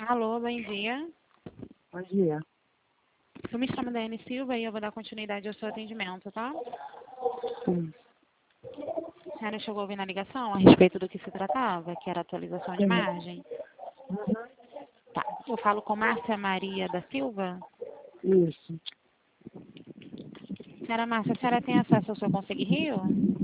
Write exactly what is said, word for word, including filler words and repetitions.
Alô, bom dia. Bom dia. Eu me chamo Daiane Silva e eu vou dar continuidade ao seu atendimento, tá? Sim. A senhora chegou a ouvir na ligação a respeito do que se tratava, que era atualização de Sim. margem? Uhum. Tá. Eu falo com Márcia Maria da Silva. Isso. Senhora Márcia, a senhora tem acesso ao seu Conselho Rio?